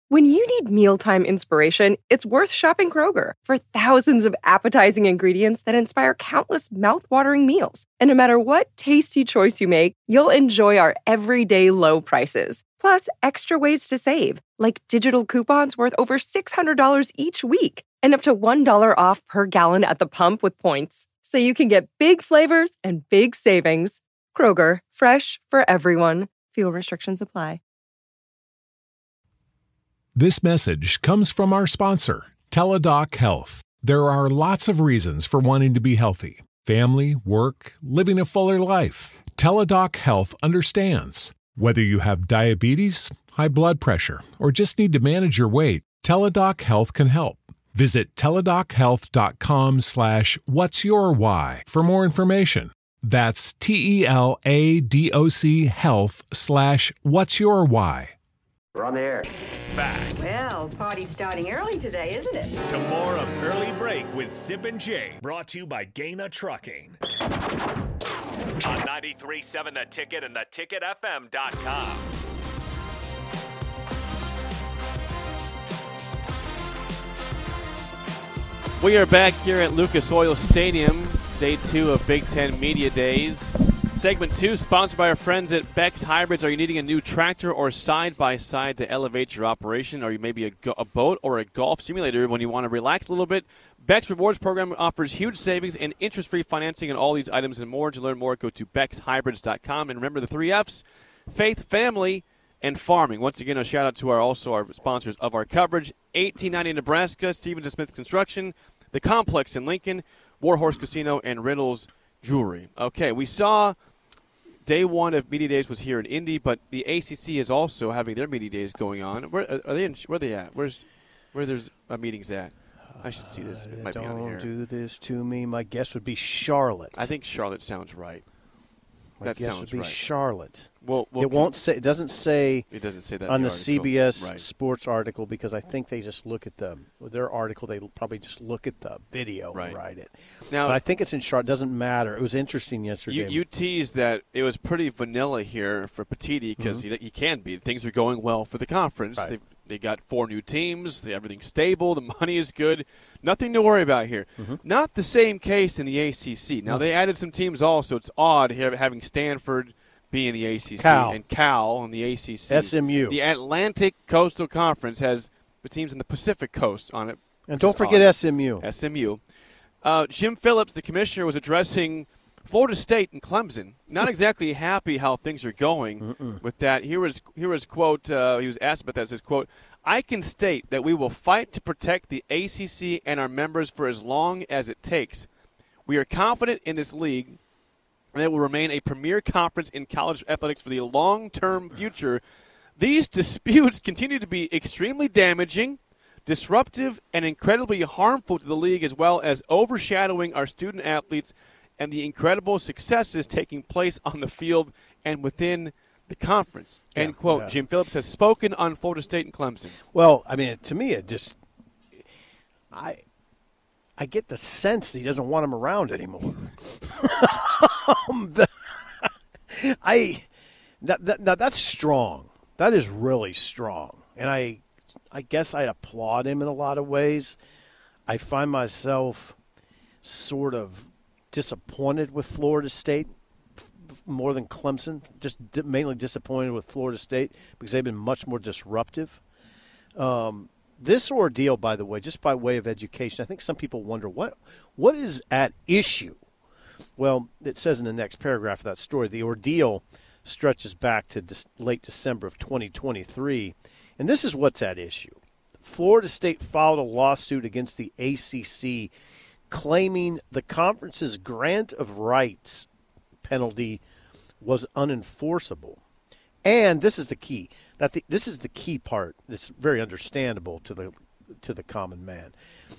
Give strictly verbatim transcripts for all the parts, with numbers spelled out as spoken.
When you need mealtime inspiration, it's worth shopping Kroger for thousands of appetizing ingredients that inspire countless mouth-watering meals. And no matter what tasty choice you make, you'll enjoy our everyday low prices. Plus, extra ways to save, like digital coupons worth over six hundred dollars each week and up to one dollar off per gallon at the pump with points. So you can get big flavors and big savings. Kroger, fresh for everyone. Fuel restrictions apply. This message comes from our sponsor, Teladoc Health. There are lots of reasons for wanting to be healthy. Family, work, living a fuller life. Teladoc Health understands. Whether you have diabetes, high blood pressure, or just need to manage your weight, Teladoc Health can help. Visit teladochealth.com slash what's your why for more information. That's T-E-L-A-D-O-C health slash what's your why. We're on the air. Back. Well, party's starting early today, isn't it? To more of Early Break with Sip and Jay. Brought to you by Gaina Trucking. On ninety-three point seven The Ticket and the ticket f m dot com. We are back here at Lucas Oil Stadium, day two of Big Ten Media Days. Segment two, sponsored by our friends at Bex Hybrids. Are you needing a new tractor or side-by-side to elevate your operation? Or you maybe a, go- a boat or a golf simulator when you want to relax a little bit? Bex Rewards Program offers huge savings and interest-free financing on all these items and more. To learn more, go to bex hybrids dot com. And remember the three F's, faith, family, and farming. Once again, a shout-out to our also our sponsors of our coverage, eighteen ninety Nebraska, Stevens and Smith Construction, The Complex in Lincoln, Warhorse Casino, and Riddles Jewelry. Okay, we saw day one of Media Days was here in Indy, but the A C C is also having their Media Days going on. Where are they? In, where are they at? Where's where there's uh, meetings at? I should see this. It might uh, be on here. Don't do this to me. My guess would be Charlotte. I think Charlotte sounds right. My that guess sounds would be right. Charlotte. Well, well, it won't say. It doesn't say. It doesn't say that on the, the C B S right. Sports article because I think they just look at the their article. They probably just look at the video right. and write it. Now, but I think it's in Charlotte. Doesn't matter. It was interesting yesterday. You, you teased that it was pretty vanilla here for Petiti because mm-hmm. he, he can be. Things are going well for the conference. Right. They've they got four new teams. They, everything's stable. The money is good. Nothing to worry about here. Mm-hmm. Not the same case in the A C C. Now, no. they added some teams also. It's odd here having Stanford be in the A C C Cal. and Cal in the A C C. S M U. The Atlantic Coastal Conference has the teams in the Pacific Coast on it. And don't forget odd. S M U. S M U. Uh, Jim Phillips, the commissioner, was addressing Florida State and Clemson. Not exactly happy how things are going Mm-mm. with that. Here was here was quote. Uh, he was asked about that. Says quote, "I can state that we will fight to protect the A C C and our members for as long as it takes. We are confident in this league, and it will remain a premier conference in college athletics for the long-term future. These disputes continue to be extremely damaging, disruptive, and incredibly harmful to the league, as well as overshadowing our student athletes and the incredible successes taking place on the field and within the conference." Yeah, End quote. Yeah. Jim Phillips has spoken on Florida State and Clemson. Well, I mean, to me, it just I I get the sense that he doesn't want him around anymore. um, the, I that, that, that that's strong. That is really strong, and I I guess I applaud him in a lot of ways. I find myself sort of disappointed with Florida State more than Clemson, just mainly disappointed with Florida State because they've been much more disruptive. Um, this ordeal, by the way, just by way of education, I think some people wonder, what what is at issue? Well, it says in the next paragraph of that story, the ordeal stretches back to dis- late December of twenty twenty-three, and this is what's at issue. Florida State filed a lawsuit against the A C C claiming the conference's grant of rights penalty was unenforceable. And this is the key. That the, this is the key part that's very understandable to the to the common man.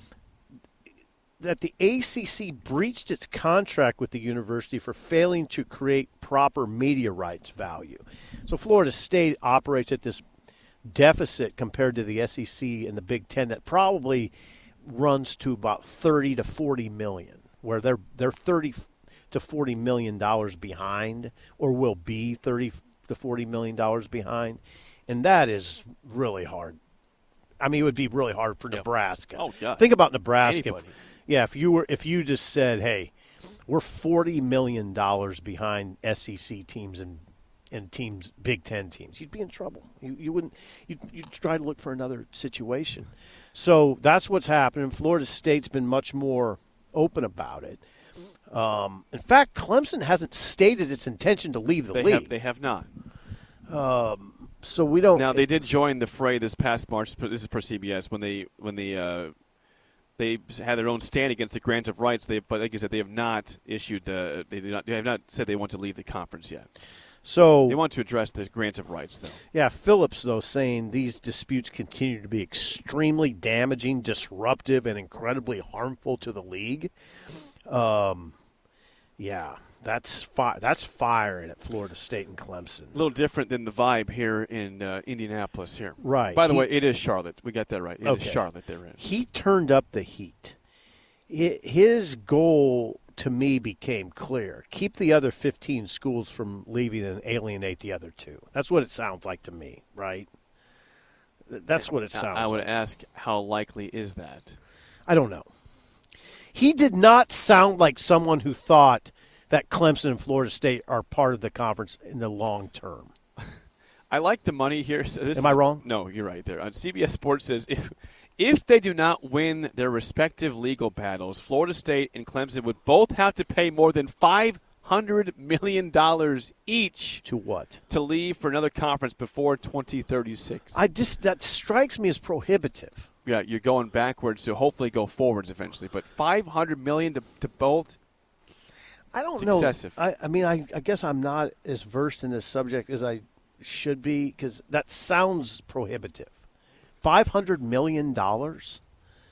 That the A C C breached its contract with the university for failing to create proper media rights value. So Florida State operates at this deficit compared to the S E C and the Big Ten that probably runs to about thirty to forty million, where they're they're thirty to forty million dollars behind, or will be thirty to forty million dollars behind, and that is really hard I mean, it would be really hard for Yep. Nebraska. Oh, yeah. Think about Nebraska. Anybody. Yeah, if you were, if you just said, "Hey, we're forty million dollars behind S E C teams and and teams, Big Ten teams," you'd be in trouble. You you wouldn't. You'd, you'd try to look for another situation. So that's what's happening. Florida State's been much more open about it. Um, in fact, Clemson hasn't stated its intention to leave the They league. have, they have not. So we don't. Now they did join the fray this past March. This is per C B S when they when they uh, they had their own stand against the grant of rights. They, but like you said, they have not issued the. They, did not, they have not said they want to leave the conference yet. So They want to address the grant of rights, though. yeah, Phillips though saying these disputes continue to be extremely damaging, disruptive, and incredibly harmful to the league. Um, yeah, that's fi- That's firing at Florida State and Clemson. A little different than the vibe here in uh, Indianapolis. Here, Right. By the He- way, it is Charlotte. We got that right. It Okay. is Charlotte they're in. He turned up the heat. Hi- His goal to me became clear: keep the other fifteen schools from leaving and alienate the other two. That's what it sounds like to me, right? Th- That's what it sounds I, I would like. ask, how likely is that? I don't know. He did not sound like someone who thought that Clemson and Florida State are part of the conference in the long term. I like the money here. So this Am I wrong? No, you're right there. On C B S Sports says if if they do not win their respective legal battles, Florida State and Clemson would both have to pay more than five hundred million dollars each To what? to leave for another conference before twenty thirty-six. I just that strikes me as prohibitive. Yeah, you're going backwards to hopefully go forwards eventually. But five hundred million dollars to, to both. I don't It's know. excessive. I, I mean, I, I guess I'm not as versed in this subject as I should be because that sounds prohibitive. Five hundred million dollars.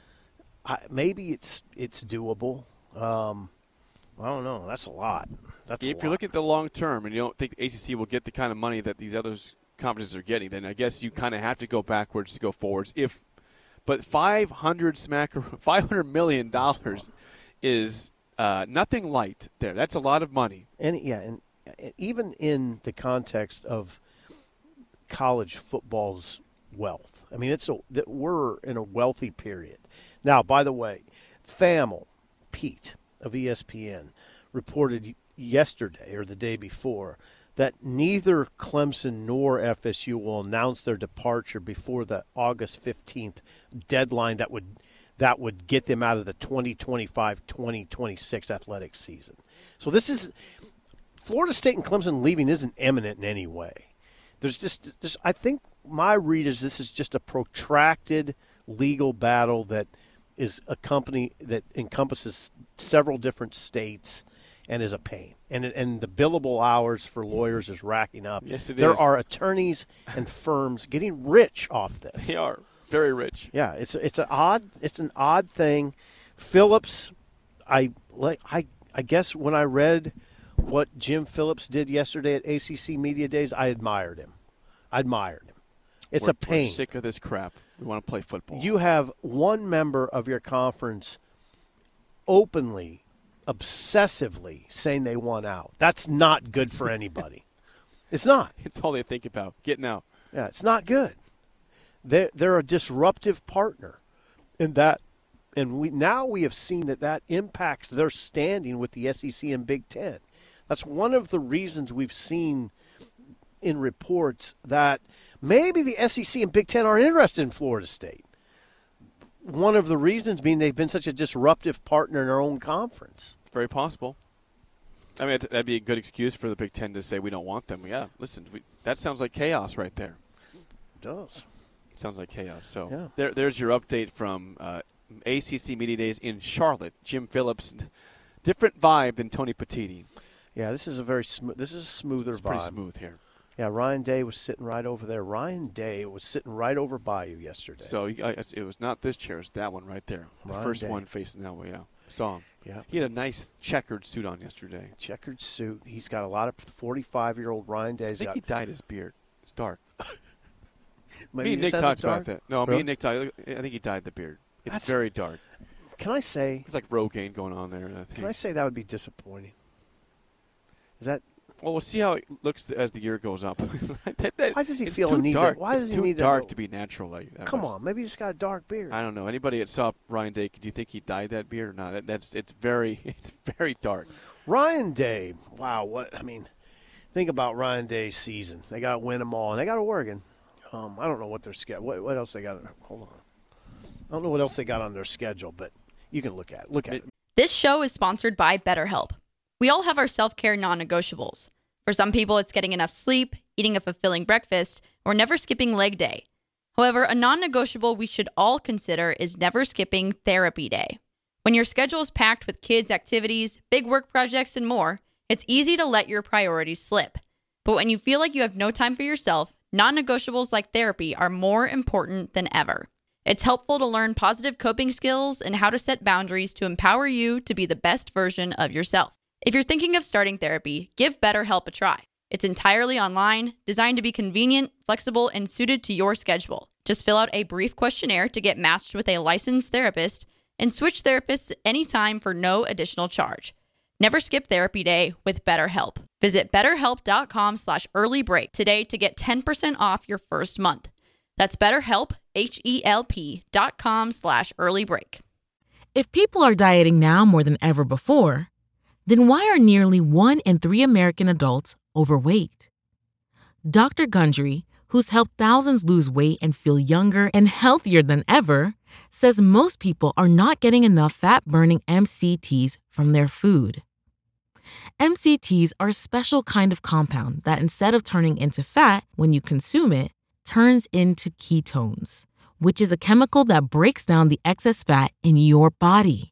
Maybe it's it's doable. Um, I don't know. That's a lot. That's a If lot. you look at the long term and you don't think the A C C will get the kind of money that these other conferences are getting, then I guess you kind of have to go backwards to go forwards. If, but five hundred smack five hundred million dollars is uh, nothing light. There, that's a lot of money. And yeah, and, and even in the context of college football's wealth, I mean, it's a that we're in a wealthy period now. By the way, Thamel Pete of E S P N reported yesterday or the day before that neither Clemson nor F S U will announce their departure before the August fifteenth deadline that would that would get them out of the twenty twenty-five twenty twenty-six athletic season. So this is Florida State and Clemson leaving isn't imminent in any way. There's just there's, I think my read is this is just a protracted legal battle that is a company that encompasses several different states and is a pain. And and the billable hours for lawyers is racking up. Yes, it there is. are attorneys and firms getting rich off this. They are very rich. Yeah, it's it's an odd it's an odd thing. Phillips, I like I I guess when I read what Jim Phillips did yesterday at A C C Media Days, I admired him. I admired him. It's We're- a pain. We're sick of this crap. We want to play football. You have one member of your conference openly, obsessively saying they want out. That's not good for anybody. It's not. It's all they think about, getting out. Yeah, it's not good. They're, they're a disruptive partner in that. And we now we have seen that that impacts their standing with the S E C and Big Ten. That's one of the reasons we've seen in reports that maybe the S E C and Big Ten aren't interested in Florida State. One of the reasons being they've been such a disruptive partner in their own conference. Very possible. I mean, that'd be a good excuse for the Big Ten to say we don't want them. Yeah, listen, we, that sounds like chaos right there. It does. Sounds like chaos. So Yeah. there, there's your update from uh, A C C Media Days in Charlotte. Jim Phillips, different vibe than Tony Petitti. Yeah, this is a very smooth. This is a smoother It's vibe. pretty smooth here. Yeah, Ryan Day was sitting right over there. Ryan Day was sitting right over by you yesterday. So you- I- it was not this chair; it's that one right there. The Ryan first Day. one facing that way. Yeah, I saw him. Yeah. He had a nice checkered suit on yesterday. Checkered suit. He's got a lot of forty-five-year-old Ryan I Day's think got. he dyed his beard. It's dark. Maybe me and he Nick says talked it's about dark? that. No, me Really? and Nick talked. I think he dyed the beard. It's That's- very dark. Can I say? It's like Rogaine going on there. I think. Can I say that would be disappointing? Is that Well, we'll see how it looks as the year goes up. that, that, Why does he it's feel too a need to- dark. why it's does he too need to dark know? to be natural like that. Come much. on, maybe he's got a dark beard. I don't know. Anybody that saw Ryan Day, do you think he dyed that beard or not? That, that's it's very it's very dark. Ryan Day, wow, what I mean, think about Ryan Day's season. They got to win them all, and they got Oregon. Um, I don't know what their schedule. What, what else they got? Hold on, I don't know what else they got on their schedule, but you can look at it. Look at it. This show is sponsored by BetterHelp. We all have our self-care non-negotiables. For some people, it's getting enough sleep, eating a fulfilling breakfast, or never skipping leg day. However, a non-negotiable we should all consider is never skipping therapy day. When your schedule is packed with kids' activities, big work projects, and more, it's easy to let your priorities slip. But when you feel like you have no time for yourself, non-negotiables like therapy are more important than ever. It's helpful to learn positive coping skills and how to set boundaries to empower you to be the best version of yourself. If you're thinking of starting therapy, give BetterHelp a try. It's entirely online, designed to be convenient, flexible, and suited to your schedule. Just fill out a brief questionnaire to get matched with a licensed therapist and switch therapists anytime for no additional charge. Never skip therapy day with BetterHelp. Visit betterhelp.com slash early break today to get ten percent off your first month. That's BetterHelp, H-E-L-P dot com slash early break. If people are dieting now more than ever before, then why are nearly one in three American adults overweight? Doctor Gundry, who's helped thousands lose weight and feel younger and healthier than ever, says most people are not getting enough fat-burning M C Ts from their food. M C Ts are a special kind of compound that, instead of turning into fat when you consume it, turns into ketones, which is a chemical that breaks down the excess fat in your body.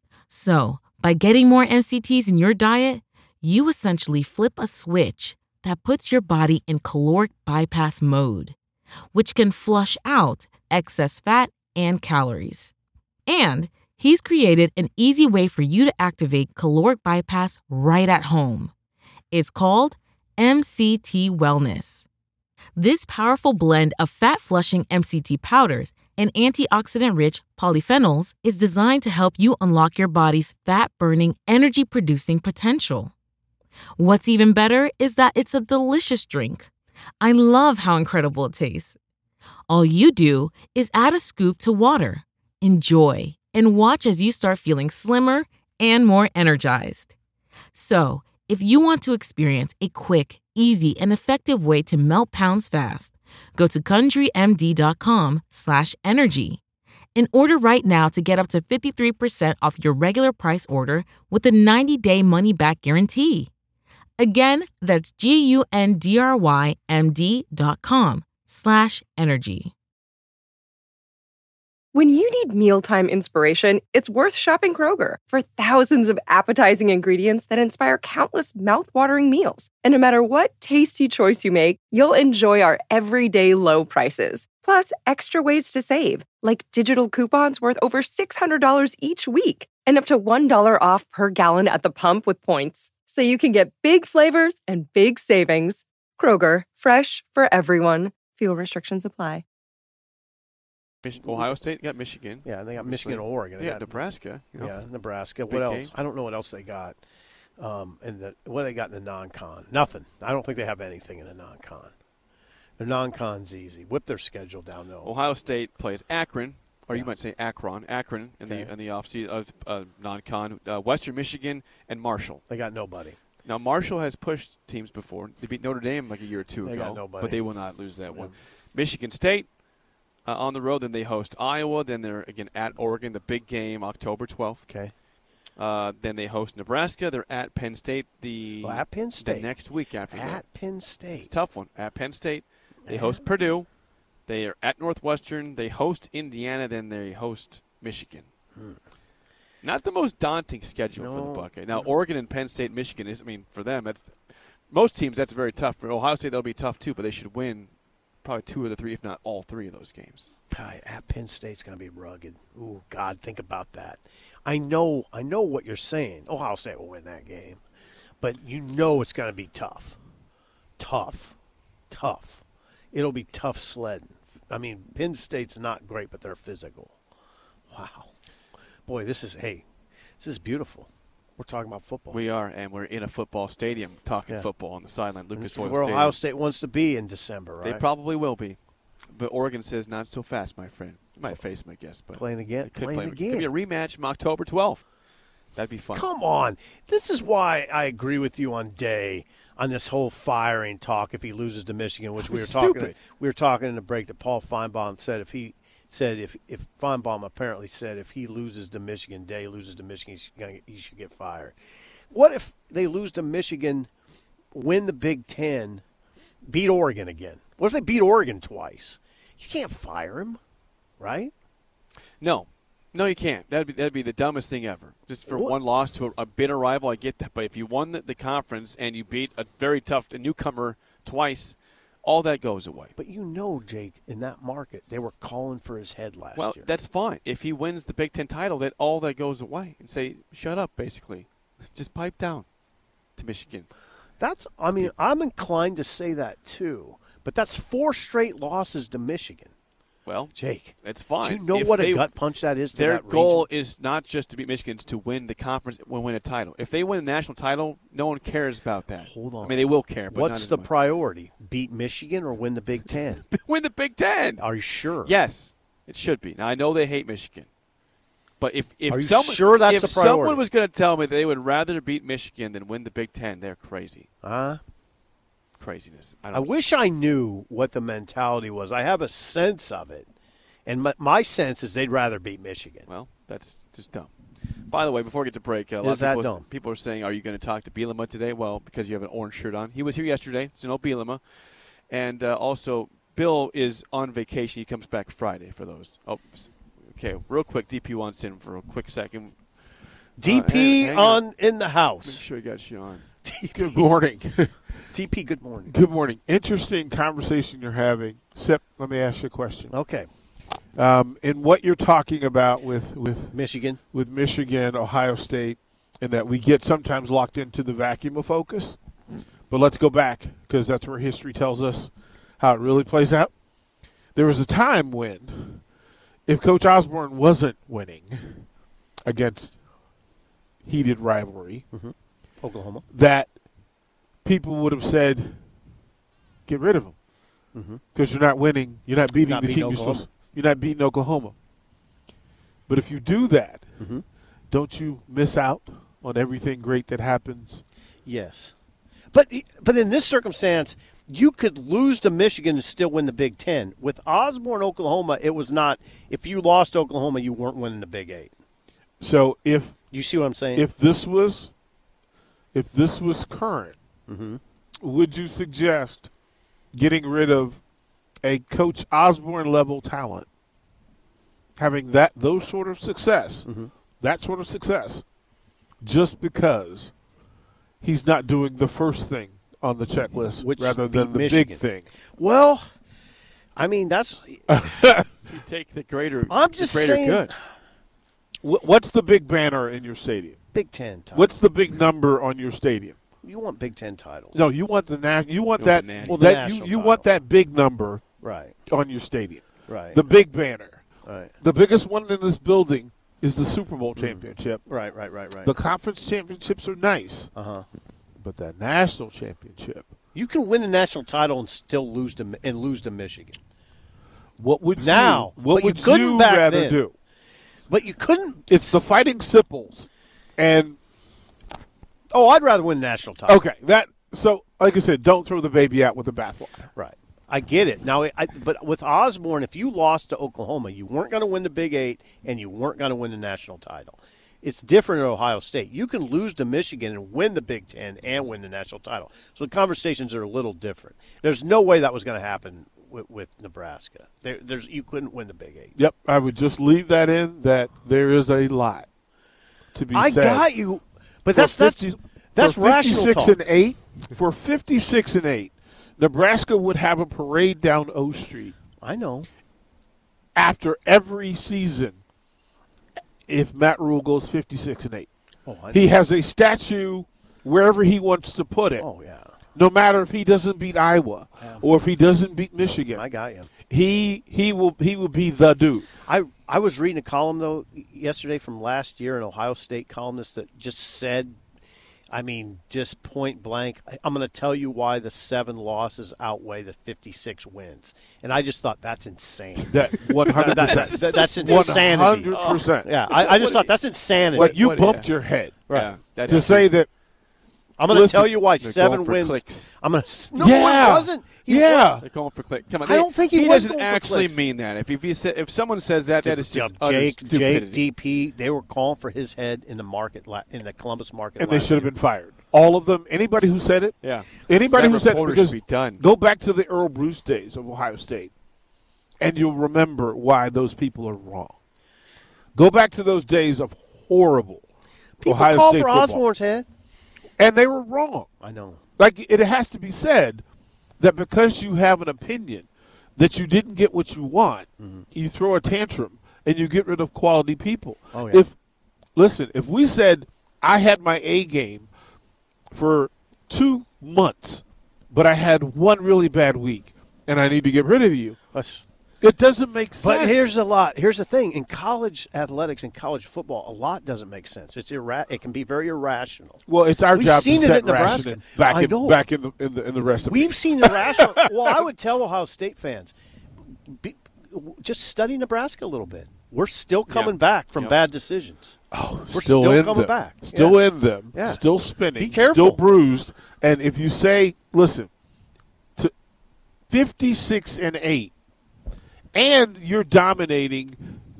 So, by getting more M C Ts in your diet, you essentially flip a switch that puts your body in caloric bypass mode, which can flush out excess fat and calories. And he's created an easy way for you to activate caloric bypass right at home. It's called M C T Wellness. This powerful blend of fat-flushing M C T powders and antioxidant-rich polyphenols is designed to help you unlock your body's fat-burning, energy-producing potential. What's even better is that it's a delicious drink. I love how incredible it tastes. All you do is add a scoop to water, enjoy, and watch as you start feeling slimmer and more energized. So, if you want to experience a quick, easy, and effective way to melt pounds fast, go to CountryMD.com slash energy and order right now to get up to fifty-three percent off your regular price order with a ninety-day money-back guarantee. Again, that's G-U-N-D-R-Y-M-D.com slash energy. When you need mealtime inspiration, it's worth shopping Kroger for thousands of appetizing ingredients that inspire countless mouth-watering meals. And no matter what tasty choice you make, you'll enjoy our everyday low prices. Plus, extra ways to save, like digital coupons worth over six hundred dollars each week and up to one dollar off per gallon at the pump with points. So you can get big flavors and big savings. Kroger, fresh for everyone. Fuel restrictions apply. Ohio State got Michigan. Yeah, they got Michigan, Oregon. They yeah, got, Nebraska. You know, yeah, Nebraska. big What else? game. I don't know what else they got. Um, and the, what they got in the non-con? Nothing. I don't think they have anything in the non-con. Their non-con's easy. Whip their schedule down though. Ohio State plays Akron, or Yeah. you might say Akron, Akron in Okay. the in the offseason of uh, non-con. Uh, Western Michigan and Marshall. They got nobody. Now Marshall has pushed teams before. They beat Notre Dame like a year or two They ago, got nobody. but they will not lose that Yeah. one. Michigan State uh, on the road. Then they host Iowa. Then they're again at Oregon. The big game, October twelfth. Okay. Uh, then they host Nebraska. They're at Penn State the Well, at Penn State. the next week after that. At Penn State. It's a tough one. At Penn State, they host Purdue. They are at Northwestern. They host Indiana. Then they host Michigan. Hmm. Not the most daunting schedule for No. the Buckeyes. Now, Oregon and Penn State, Michigan is. I mean, for them, that's most teams. That's very tough. For Ohio State, that'll be tough too. But they should win probably two of the three, if not all three of those games. God, at Penn State's going to be rugged. Ooh, God, think about that. I know, I know what you're saying. Ohio State will win that game, but you know it's going to be tough, tough, tough. It'll be tough sledding. I mean, Penn State's not great, but they're physical. Wow, boy, this is hey, this is beautiful. We're talking about football. We are, and we're in a football stadium talking Yeah. football on the sideline, Lucas Oil Where Stadium. Ohio State wants to be in December, right? They probably will be. But Oregon says not so fast, my friend. You might face them, I guess. But Playing again? they could Playing play. again. Could be a rematch from October twelfth. That'd be fun. Come on. This is why I agree with you on Day on this whole firing talk if he loses to Michigan, which we were Stupid. talking we were talking in the break that Paul Feinbaum said if he said if if Feinbaum apparently said if he loses to Michigan, Day loses to Michigan, he's gonna, he should get fired. What if they lose to Michigan, win the Big Ten, beat Oregon again? What if they beat Oregon twice? You can't fire him, right? No. No, you can't. That'd be that'd be the dumbest thing ever. Just for What? one loss to a, a bitter rival, I get that. But if you won the, the conference and you beat a very tough a newcomer twice, all that goes away. But you know, Jake, in that market, they were calling for his head last Well, year. that's fine. If he wins the Big Ten title, that all that goes away. And say, shut up, basically. Just pipe down to Michigan. That's. I mean, I'm inclined to say that too. But that's four straight losses to Michigan. Well, Jake, it's fine. do you know If what they, a gut punch that is to Their that goal region? is not just to beat Michigan, it's to win the conference and win a title. If they win a national title, no one cares about that. Hold on. I mean, they will care, but not What's as the much. priority? Beat Michigan or win the Big Ten? Win the Big Ten. Are you sure? Yes, it should be. Now I know they hate Michigan, but if if Are you someone, sure that's if the priority? someone was going to tell me they would rather beat Michigan than win the Big Ten, they're crazy. Huh? Craziness. I, I don't wish I knew what the mentality was. I have a sense of it. And my, my sense is they'd rather beat Michigan. Well, that's just dumb. By the way, before we get to break, a lot Is of people, that dumb? people are saying, are you going to talk to Bielema today? Well, because you have an orange shirt on. He was here yesterday. It's no Bielema. And uh, also, Bill is on vacation. He comes back Friday for those. Oh, okay. Real quick, D P wants in for a quick second. D P hang- hang on on. in the Make house. sure you got you on. Good morning. D P, good morning. Good morning. Interesting conversation you're having. Sip, let me ask you a question. Okay. Um, in what you're talking about with, with Michigan. with Michigan, Ohio State, and that we get sometimes locked into the vacuum of focus. But let's go back, because that's where history tells us how it really plays out. There was a time when, if Coach Osborne wasn't winning against heated rivalry, Oklahoma. that people would have said, get rid of him. Because you're not winning. You're not beating Not the beating team you're Oklahoma. supposed to. You're not beating Oklahoma. But if you do that, Mm-hmm. don't you miss out on everything great that happens? Yes. But but in this circumstance, you could lose to Michigan and still win the Big Ten. With Osborne, Oklahoma, it was not. If you lost Oklahoma, you weren't winning the Big Eight. So if You see what I'm saying? if this was if this was current, Mm-hmm. would you suggest getting rid of a Coach Osborne level talent, having that those sort of success, Mm-hmm. that sort of success, just because he's not doing the first thing on the checklist Which rather is than beat the Michigan. big thing? Well, I mean that's. You take the greater, I'm the just greater saying- good. Wh- What's the big banner in your stadium? Big Ten title. What's the big number on your stadium? You want Big Ten titles? No, you want the na- you want You that want the na- Well, the that you, national you want title. that big number Right. on your stadium. Right. The big banner. right. The biggest one in this building is the Super Bowl championship. Right. Right. Right. Right. The conference championships are nice, Uh huh. but that national championship. You can win a national title and still lose to Mi- and lose to Michigan. What would Now, you, what but you would couldn't you back rather then. do? But you couldn't. It's the Fighting Sipples, and Oh, I'd rather win a national title. okay, that so like I said, don't throw the baby out with the bathwater. Right. I get it. Now, I, but with Osborne, if you lost to Oklahoma, you weren't going to win the Big Eight and you weren't going to win the national title. It's different at Ohio State. You can lose to Michigan and win the Big Ten and win the national title. So the conversations are a little different. There's no way that was going to happen with, with Nebraska. There, there's you couldn't win the Big Eight. Yep, I would just leave that in that there is a lot to be I said. got you, but For that's that's fifty that's for rational fifty-six talk. and eight. For fifty-six and eight, Nebraska would have a parade down O Street I know. after every season if Matt Rule goes fifty-six and eight. Oh, I know. He has a statue wherever he wants to put it. Oh yeah, No matter if he doesn't beat Iowa or if he doesn't beat Michigan. I got you. he he will he will be the dude. I I was reading a column though yesterday from last year, an Ohio State columnist that just said, I mean, just point blank, I'm going to tell you why the seven losses outweigh the fifty-six wins. And I just thought that's insane. That one hundred percent. that, that, that's insanity. one hundred percent. Oh, yeah, I, I just thought that's insanity. Like you what, bumped yeah. your head Right. Yeah, to say that. I'm going to Listen, tell you why they're seven going for wins. clicks. I'm going to. No, Yeah. it wasn't. He Yeah. They're going for click. Come on, I don't think he he was doesn't going for actually clicks. mean that. If if, he sa- if someone says that, that is just Jake, utter Jake, stupidity. D P, they were calling for his head in the market la- in the Columbus market, And they last should have year. been fired. All of them. Anybody who said it. Yeah. Anybody That who said it. reporter Because should be done. go back to the Earl Bruce days of Ohio State, and you'll remember why those people are wrong. Go back to those days of horrible People Ohio call State for football. Osborne's head. And they were wrong. I know. Like, it has to be said that because you have an opinion that you didn't get what you want, mm-hmm. you throw a tantrum and you get rid of quality people. Oh, yeah. If listen, if we said I had my A game for two months, but I had one really bad week and I need to get rid of you, Let's, it doesn't make sense. but here's a lot. Here's the thing. In college athletics and college football, a lot doesn't make sense. It's irra- It can be very irrational. well, it's our We've job seen to it set at Nebraska. rationing back I in know. back in the, in the in the rest of We've it. seen irrational. Well, I would tell Ohio State fans, be, just study Nebraska a little bit. We're still coming Yeah. back from Yep. bad decisions. Oh, We're still, still in coming them. back. Still Yeah. in them. Yeah. Still spinning. Be careful. Still bruised. And if you say, listen, to fifty-six and eight, and you're dominating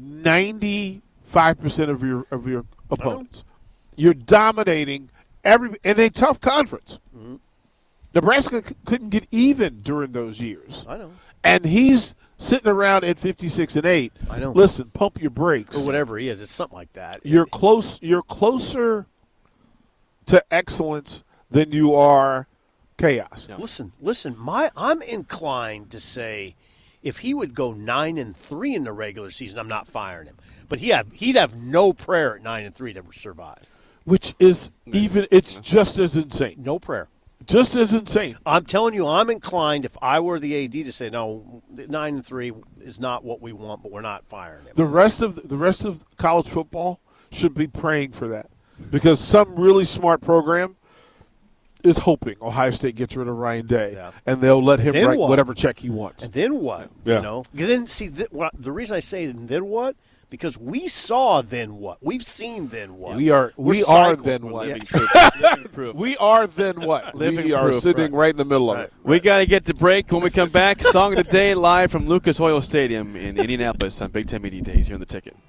ninety-five percent of your of your opponents, you're dominating every in a tough conference. Mm-hmm. Nebraska c- couldn't get even during those years. I know. And he's sitting around at fifty-six and eight. I know. Listen, pump your brakes. Or whatever he is. It's something like that. You're close. You're closer to excellence than you are chaos. Listen, listen. My, I'm inclined to say, if he would go nine and three in the regular season, I'm not firing him. But he have he'd have no prayer at nine and three to survive. Which is even. It's just as insane. No prayer. Just as insane. I'm telling you, I'm inclined, if I were the A D, to say no. Nine and three is not what we want, but we're not firing him. The rest of the rest of college football should be praying for that, because some really smart program is hoping Ohio State gets rid of Ryan Day, Yeah. and they'll let him Then write what? whatever check he wants. And then what? Yeah. You know. Then see th- what, the reason I say then what, because we saw then what, we've seen then what. We are We're we are cycled. then We're what? living proof. Living proof. We are then what? Living we are proof, sitting right. right in the middle of Right. it. We got to get to break. When we come back, Song of the Day live from Lucas Oil Stadium in Indianapolis on Big Ten Media Days here on The Ticket.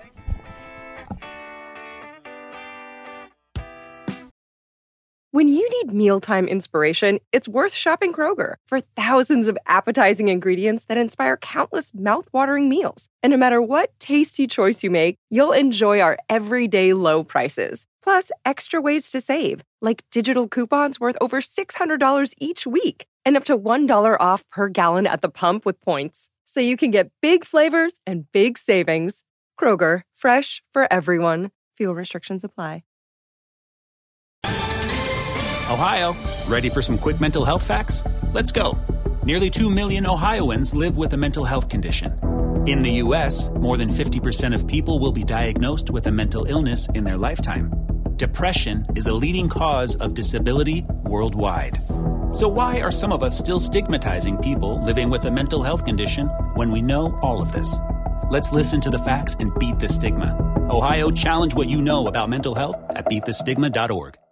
When you need mealtime inspiration, it's worth shopping Kroger for thousands of appetizing ingredients that inspire countless mouthwatering meals. And no matter what tasty choice you make, you'll enjoy our everyday low prices. Plus, extra ways to save, like digital coupons worth over six hundred dollars each week and up to one dollar off per gallon at the pump with points. So you can get big flavors and big savings. Kroger, fresh for everyone. Fuel restrictions apply. Ohio, ready for some quick mental health facts? Let's go. Nearly two million Ohioans live with a mental health condition. In the U S, more than fifty percent of people will be diagnosed with a mental illness in their lifetime. Depression is a leading cause of disability worldwide. So why are some of us still stigmatizing people living with a mental health condition when we know all of this? Let's listen to the facts and beat the stigma. Ohio, challenge what you know about mental health at beat the stigma dot org.